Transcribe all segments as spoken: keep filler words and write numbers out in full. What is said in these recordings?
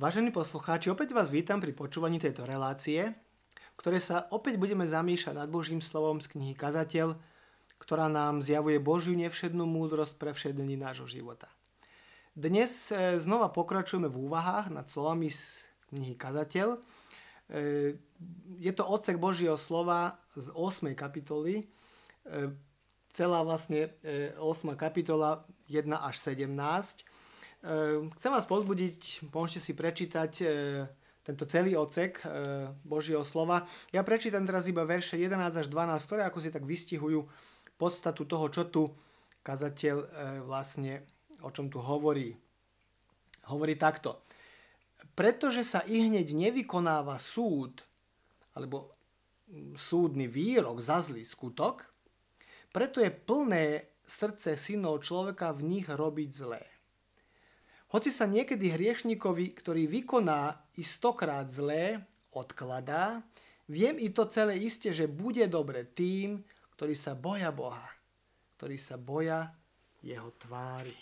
Vážení poslucháči, opäť vás vítam pri počúvaní tejto relácie, v ktorej sa opäť budeme zamýšľať nad Božím slovom z knihy Kazateľ, ktorá nám zjavuje Božiu nevšednú múdrosť pre všetky dni nášho života. Dnes znova pokračujeme v úvahách nad slovami z knihy Kazateľ. Je to odsek Božieho slova z ôsmej kapitoly, celá vlastne ôsma kapitola jeden až sedemnásť. Chcem vás povzbudiť, môžete si prečítať tento celý odsek Božieho slova. Ja prečítam teraz iba verše jedenásť až dvanásť, ktoré ako si tak vystihujú podstatu toho, čo tu kazateľ vlastne, o čom tu hovorí. Hovorí takto. Pretože sa ihneď nevykonáva súd, alebo súdny výrok za zlý skutok, preto je plné srdce synov človeka v nich robiť zlé. Hoci sa niekedy hriešníkovi, ktorý vykoná i stokrát zlé, odkladá, viem i to celé iste, že bude dobre tým, ktorí sa boja Boha, ktorí sa boja jeho tvári.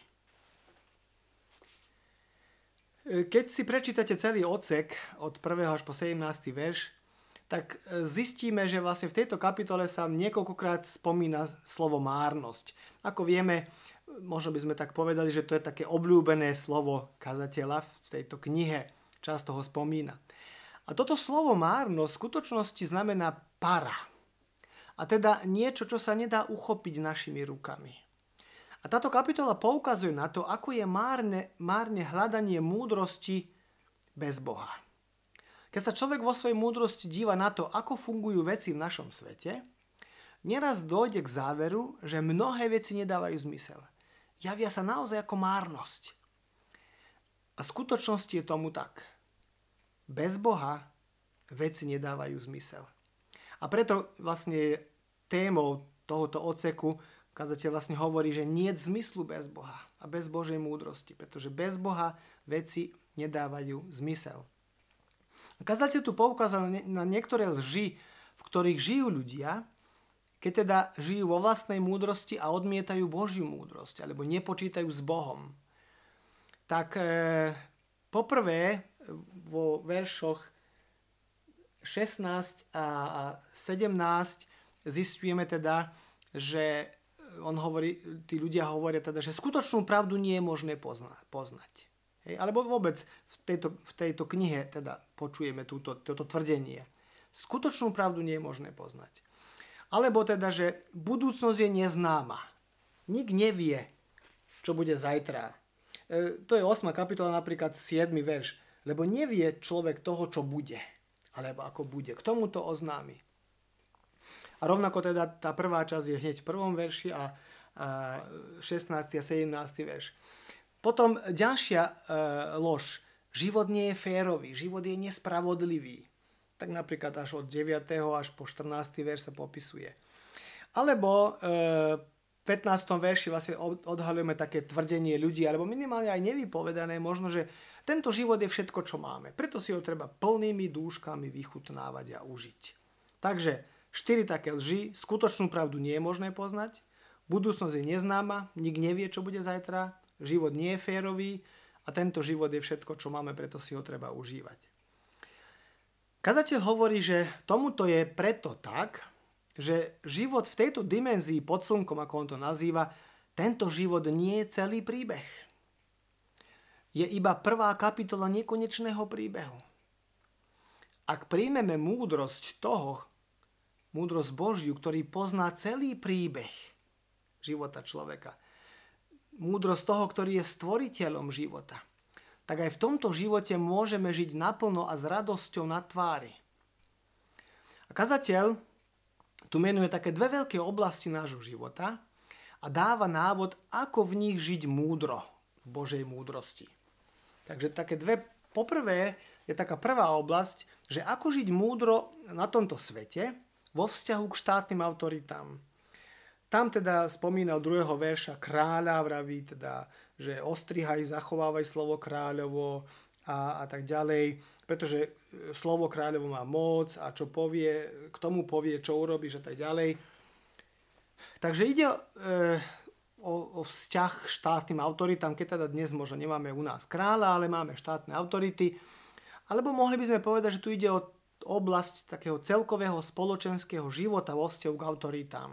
Keď si prečítate celý odsek od prvého až po sedemnásty verš, tak zistíme, že vlastne v tejto kapitole sa niekoľkokrát spomína slovo márnosť. Ako vieme, možno by sme tak povedali, že to je také obľúbené slovo kazateľa v tejto knihe. Často ho spomína. A toto slovo márnosť v skutočnosti znamená para. A teda niečo, čo sa nedá uchopiť našimi rukami. A táto kapitola poukazuje na to, ako je márne, márne hľadanie múdrosti bez Boha. Keď sa človek vo svojej múdrosti díva na to, ako fungujú veci v našom svete, neraz dojde k záveru, že mnohé veci nedávajú zmysel. Javia sa naozaj ako márnosť. A v skutočnosti je tomu tak. Bez Boha veci nedávajú zmysel. A preto vlastne témou tohoto odseku kazateľ vlastne hovorí, že nie je zmyslu bez Boha a bez Božej múdrosti, pretože bez Boha veci nedávajú zmysel. A kazateľ tu poukázal na niektoré lži, v ktorých žijú ľudia, keď teda žijú vo vlastnej múdrosti a odmietajú Božiu múdrosť, alebo nepočítajú s Bohom. Tak e, poprvé vo veršoch šestnásť a sedemnásť zistujeme teda, že on hovorí, tí ľudia hovoria teda, že skutočnú pravdu nie je možné pozna, poznať. Hej, alebo vôbec v tejto, v tejto knihe teda počujeme túto, toto tvrdenie. Skutočnú pravdu nie je možné poznať. Alebo teda, že budúcnosť je neznáma. Nik nevie, čo bude zajtra. E, to je ôsma kapitola, napríklad siedmy verš. Lebo nevie človek toho, čo bude. Alebo ako bude. K tomu to oznámi. A rovnako teda tá prvá časť je hneď v prvom verši a, a šestnásty a sedemnásty verš. Potom ďalšia e, lož. Život nie je férový. Život je nespravodlivý. Tak napríklad až od deviateho až po štrnásty verš sa popisuje. Alebo e, v pätnástom verši vlastne odhaľujeme také tvrdenie ľudí, alebo minimálne aj nevypovedané, možno, že tento život je všetko, čo máme. Preto si ho treba plnými dúškami vychutnávať a užiť. Takže štyri také lži, skutočnú pravdu nie je možné poznať, budúcnosť je neznáma, nik nevie, čo bude zajtra, život nie je férový a tento život je všetko, čo máme, preto si ho treba užívať. Kazateľ hovorí, že tomuto je preto tak, že život v tejto dimenzii pod slnkom, ako on to nazýva, tento život nie je celý príbeh. Je iba prvá kapitola nekonečného príbehu. Ak príjmeme múdrosť toho, múdrosť Božiu, ktorý pozná celý príbeh života človeka, múdrosť toho, ktorý je stvoriteľom života, tak aj v tomto živote môžeme žiť naplno a s radosťou na tvári. A kazateľ tu menuje také dve veľké oblasti nášho života a dáva návod, ako v nich žiť múdro, v Božej múdrosti. Takže také dve, poprvé je taká prvá oblasť, že ako žiť múdro na tomto svete vo vzťahu k štátnym autoritám. Tam teda spomínal druhého verša kráľa, vraví teda, že ostrihaj, zachovávaj slovo kráľovo a, a tak ďalej, pretože slovo kráľovo má moc a čo povie, k tomu povie, čo urobíš a tak ďalej. Takže ide e, o, o vzťah k štátnym autoritám, keď teda dnes možno nemáme u nás kráľa, ale máme štátne autority. Alebo mohli by sme povedať, že tu ide o oblasť takého celkového spoločenského života vo vzťahu k autoritám.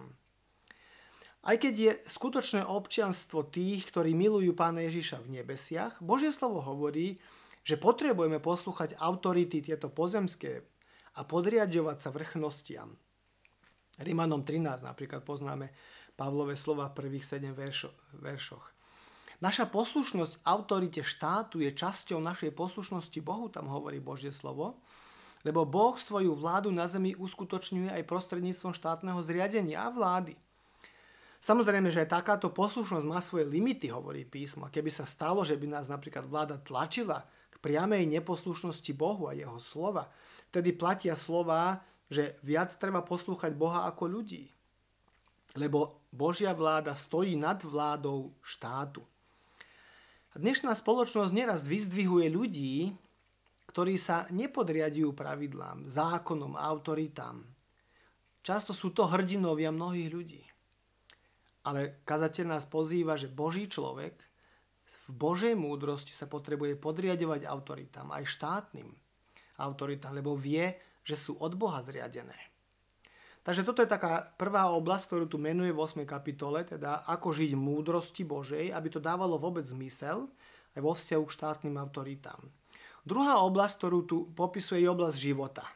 Aj keď je skutočné občianstvo tých, ktorí milujú Pána Ježiša v nebesiach, Božie slovo hovorí, že potrebujeme poslúchať autority tieto pozemské a podriadovať sa vrchnostiam. Rimanom trinásť napríklad poznáme Pavlové slova v prvých sedem veršo, veršoch. Naša poslušnosť autorite štátu je časťou našej poslušnosti Bohu, tam hovorí Božie slovo, lebo Boh svoju vládu na zemi uskutočňuje aj prostredníctvom štátneho zriadenia a vlády. Samozrejme, že aj takáto poslušnosť má svoje limity, hovorí písmo. Keby sa stalo, že by nás napríklad vláda tlačila k priamej neposlušnosti Bohu a jeho slova, vtedy platia slová, že viac treba poslúchať Boha ako ľudí. Lebo Božia vláda stojí nad vládou štátu. A dnešná spoločnosť neraz vyzdvihuje ľudí, ktorí sa nepodriadujú pravidlám, zákonom a autoritám. Často sú to hrdinovia mnohých ľudí. Ale kazateľ nás pozýva, že Boží človek v Božej múdrosti sa potrebuje podriadovať autoritám, aj štátnym autoritám, lebo vie, že sú od Boha zriadené. Takže toto je taká prvá oblasť, ktorú tu menuje v ôsmej kapitole, teda ako žiť v múdrosti Božej, aby to dávalo vôbec zmysel aj vo vzťahu k štátnym autoritám. Druhá oblasť, ktorú tu popisuje, je oblasť života.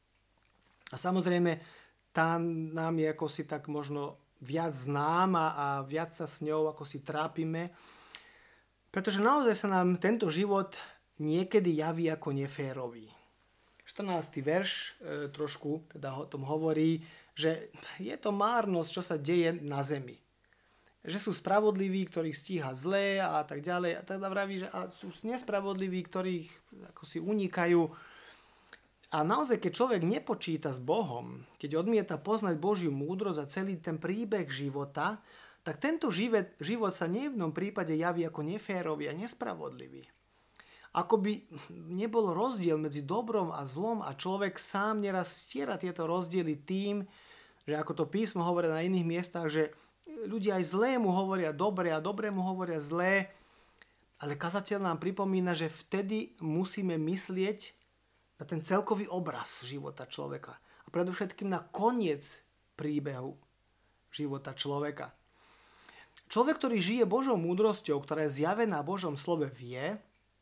A samozrejme, tá nám je ako si tak možno viac známa a viac sa s ňou ako si trápime, pretože naozaj sa nám tento život niekedy javí ako neférový. štrnásty verš e, trošku teda o tom hovorí, že je to márnosť, čo sa deje na zemi. Že sú spravodliví, ktorých stíha zlé a tak ďalej. A teda vraví, že a sú nespravodliví, ktorých ako si unikajú. A naozaj, keď človek nepočíta s Bohom, keď odmieta poznať Božiu múdrosť a celý ten príbeh života, tak tento život, život sa nie v jednom prípade javí ako neférový a nespravodlivý. Ako by nebol rozdiel medzi dobrom a zlom a človek sám neraz stiera tieto rozdiely tým, že ako to písmo hovorí na iných miestach, že ľudia aj zlému hovoria dobre a dobrému hovoria zlé, ale kazateľ nám pripomína, že vtedy musíme myslieť na ten celkový obraz života človeka a predovšetkým na koniec príbehu života človeka. Človek, ktorý žije Božou múdrosťou, ktorá je zjavená v Božom slove, vie,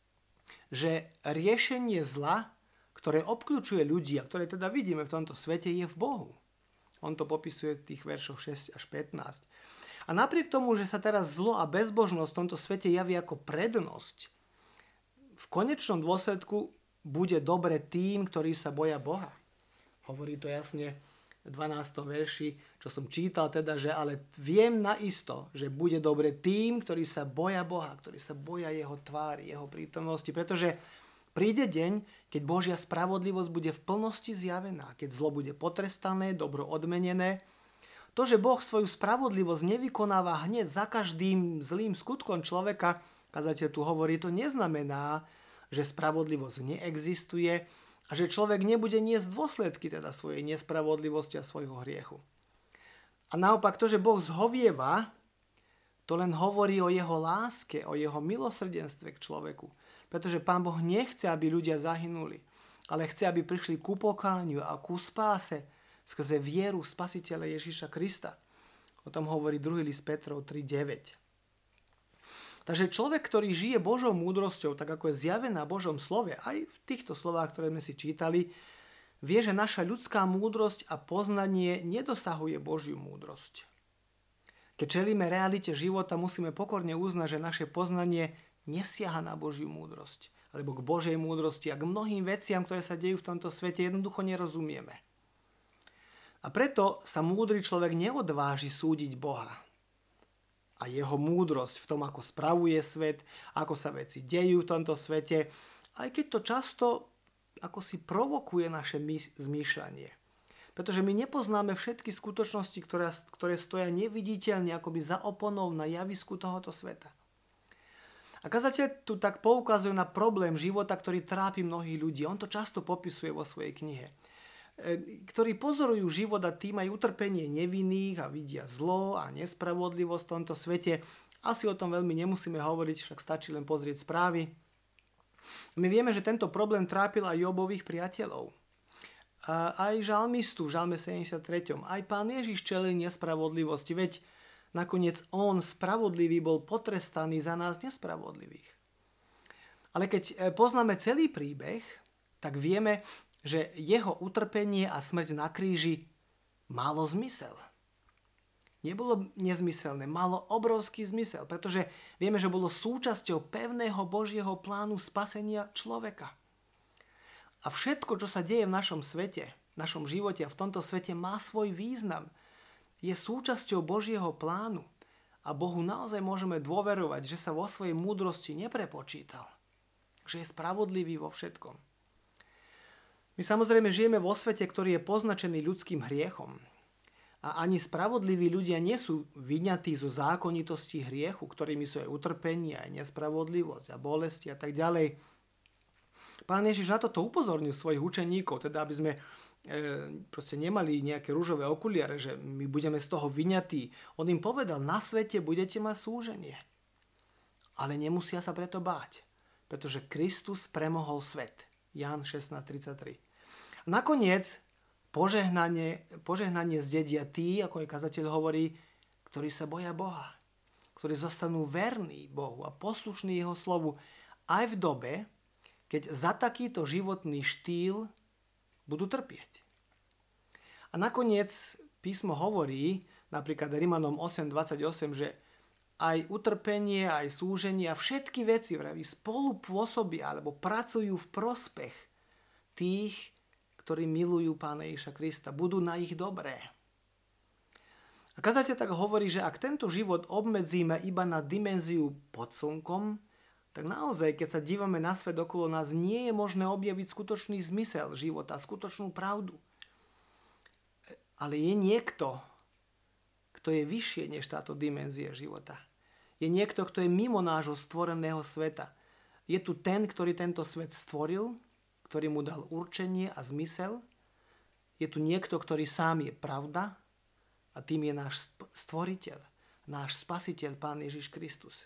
že riešenie zla, ktoré obkľúčuje ľudí a ktoré teda vidíme v tomto svete, je v Bohu. On to popisuje v tých veršoch šesť až pätnásť. A napriek tomu, že sa teraz zlo a bezbožnosť v tomto svete javí ako prednosť, v konečnom dôsledku bude dobre tým, ktorí sa boja Boha. Hovorí to jasne v dvanástom verši, čo som čítal teda, že ale viem naisto, že bude dobre tým, ktorí sa boja Boha, ktorí sa boja jeho tvári, jeho prítomnosti, pretože príde deň, keď Božia spravodlivosť bude v plnosti zjavená, keď zlo bude potrestané, dobro odmenené. To, že Boh svoju spravodlivosť nevykonáva hneď za každým zlým skutkom človeka, kazateľ tu hovorí, to neznamená, že spravodlivosť neexistuje a že človek nebude niesť dôsledky teda svojej nespravodlivosti a svojho hriechu. A naopak to, že Boh zhovieva, to len hovorí o jeho láske, o jeho milosrdenstve k človeku. Pretože Pán Boh nechce, aby ľudia zahynuli, ale chce, aby prišli ku pokániu a ku spáse skrze vieru Spasiteľa Ježiša Krista. O tom hovorí druhý list Petrov tri deväť. Takže človek, ktorý žije Božou múdrosťou, tak ako je zjavená v Božom slove, aj v týchto slovách, ktoré sme si čítali, vie, že naša ľudská múdrosť a poznanie nedosahuje Božiu múdrosť. Keď čelíme realite života, musíme pokorne uznať, že naše poznanie nesiaha na Božiu múdrosť, alebo k Božej múdrosti a k mnohým veciam, ktoré sa dejú v tomto svete, jednoducho nerozumieme. A preto sa múdry človek neodváži súdiť Boha a jeho múdrosť v tom, ako spravuje svet, ako sa veci dejú v tomto svete, aj keď to často ako si provokuje naše zmýšľanie. Pretože my nepoznáme všetky skutočnosti, ktoré, ktoré stoja neviditeľne akoby za oponou na javisku tohoto sveta. A kazateľ tu tak poukazuje na problém života, ktorý trápi mnohých ľudí. On to často popisuje vo svojej knihe. ktorí pozorujú život a tým aj utrpenie nevinných a vidia zlo a nespravodlivosť v tomto svete. Asi o tom veľmi nemusíme hovoriť, však stačí len pozrieť správy. My vieme, že tento problém trápil aj Jobových priateľov. A aj žalmistu v žalme sedemdesiattri. Aj Pán Ježiš čelil nespravodlivosti, veď nakoniec on spravodlivý bol potrestaný za nás nespravodlivých. Ale keď poznáme celý príbeh, tak vieme, že jeho utrpenie a smrť na kríži malo zmysel. Nebolo nezmyselné, malo obrovský zmysel, pretože vieme, že bolo súčasťou pevného Božieho plánu spasenia človeka. A všetko, čo sa deje v našom svete, v našom živote a v tomto svete má svoj význam. Je súčasťou Božieho plánu a Bohu naozaj môžeme dôverovať, že sa vo svojej múdrosti neprepočítal. Že je spravodlivý vo všetkom. My samozrejme žijeme vo svete, ktorý je poznačený ľudským hriechom. A ani spravodliví ľudia nie sú vyňatí zo zákonitosti hriechu, ktorými sú aj utrpenie, aj nespravodlivosť a bolesti a tak ďalej. Pán Ježiš na toto upozornil svojich učeníkov, teda aby sme e, proste nemali nejaké ružové okuliare, že my budeme z toho vyňatí. On im povedal, na svete budete mať súženie. Ale nemusia sa preto báť, pretože Kristus premohol svet. Ján šestnásť tridsaťtri. Nakoniec požehnanie, požehnanie zdedia tí, ako aj kazateľ hovorí, ktorí sa boja Boha, ktorí zostanú verní Bohu a poslušní jeho slovu aj v dobe, keď za takýto životný štýl budú trpieť. A nakoniec písmo hovorí, napríklad Rimanom osem dvadsaťosem, že aj utrpenie, aj súženie a všetky veci vraví, spolu pôsobia alebo pracujú v prospech tých, ktorí milujú Pána Ježiša Krista. Budú na ich dobré. A kazateľ tak hovorí, že ak tento život obmedzíme iba na dimenziu pod slnkom, tak naozaj, keď sa dívame na svet okolo nás, nie je možné objaviť skutočný zmysel života, skutočnú pravdu. Ale je niekto, kto je vyššie než táto dimenzia života. Je niekto, kto je mimo nášho stvoreného sveta. Je tu ten, ktorý tento svet stvoril, ktorý mu dal určenie a zmysel. Je tu niekto, ktorý sám je pravda a tým je náš stvoriteľ, náš spasiteľ, Pán Ježiš Kristus.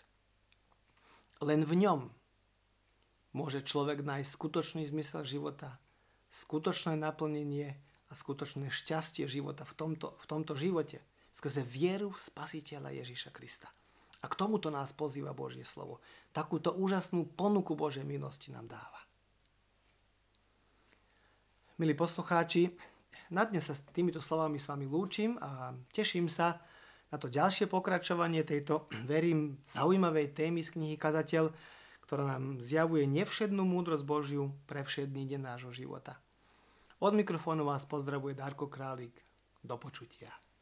Len v ňom môže človek nájsť skutočný zmysel života, skutočné naplnenie a skutočné šťastie života v tomto, v tomto živote skrze vieru v Spasiteľa Ježiša Krista. A k tomuto nás pozýva Božie slovo. Takúto úžasnú ponuku Božej milosti nám dáva. Milí poslucháči, na dnes sa s týmito slovami s vami lúčim a teším sa na to ďalšie pokračovanie tejto, verím, zaujímavej témy z knihy Kazateľ, ktorá nám zjavuje nevšednú múdrosť Božiu pre všedný deň nášho života. Od mikrofónu vás pozdravuje Darko Králik. Do počutia.